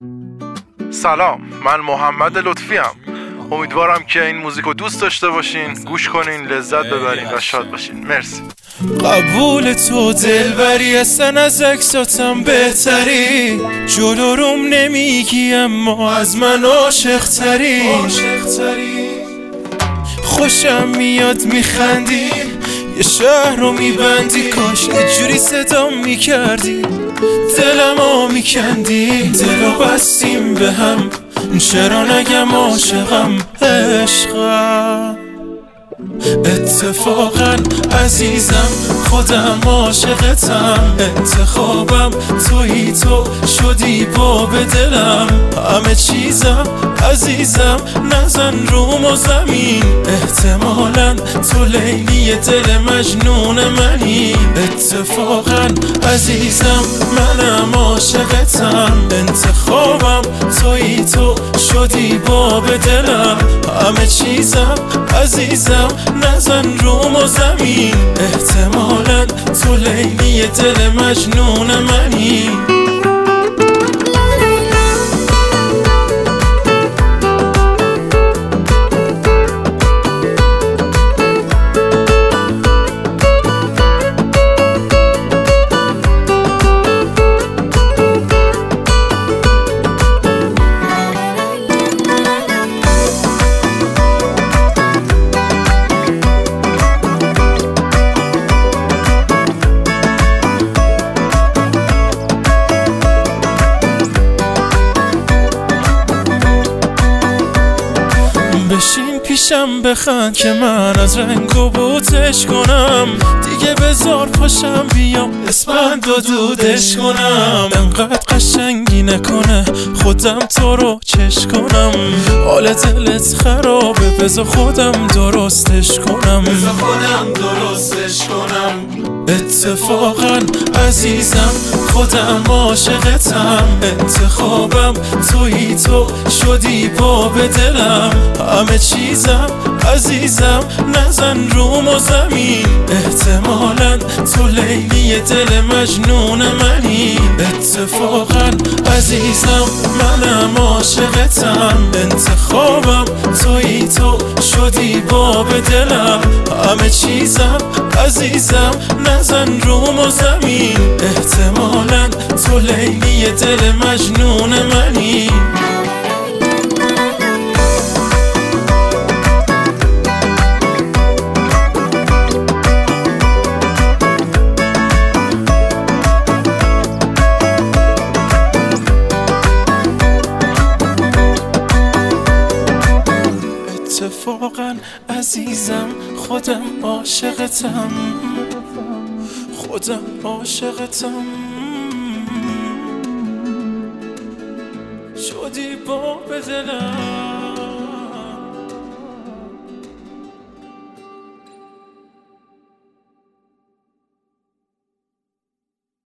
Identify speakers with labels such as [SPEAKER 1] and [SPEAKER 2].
[SPEAKER 1] سلام، من محمد لطفی ام. امیدوارم که این موزیک رو دوست داشته باشین، گوش کنین، لذت ببرین و شاد باشین. مرسی.
[SPEAKER 2] قبول تو دلبری اصلا از عکساتم بهتری، جلو روم نمیگی اما از من عاشق تری. خوشم میاد میخندی، یه شهر رو میبندی، کاش یه جوری صدام میکردی، دلمو میکندی. دلو بستیم به هم، چرا نگم عاشقم عشقم. اتفاقا عزیزم خودم عاشقتم، انتخابم تویی، تو شدی باب دلم. همه چیزم عزیزم نزن روم و زمین، احتمالاً تو لیلی دل مجنون منی. اتفاقا عزیزم منم عاشقتم، انتخابم تویی، تو شدی باب دلم. همه چیزم عزیزم نزن روم و زمین، احتمالاً تو لیلی دل مجنون منی. بشین پیشم بخند که من از رنگ و بوتش کنم، دیگه بذار پاشم بیام اسپند و دودش کنم. انقدر قشنگی نکنه خودم تو رو چش کنم، حال دلت خرابه بذار خودم درستش کنم. اتفاقا عزیزم خودم عاشقتم، انتخابم تویی، تو شدی باب دلم. همه چیزم عزیزم نزن روم و زمین، احتمالاً تو لیلی دل مجنون منی. اتفاقا عزیزم منم عاشقتم، انتخابم تویی، تو شدی باب دلم. همه چیزم عزیزم نزن روم و زمین، احتمالاً تو لیلی دل مجنون منی. اتفاقا عزیزم خودم عاشقتم، خودم عاشقتم، شدی باب دلم.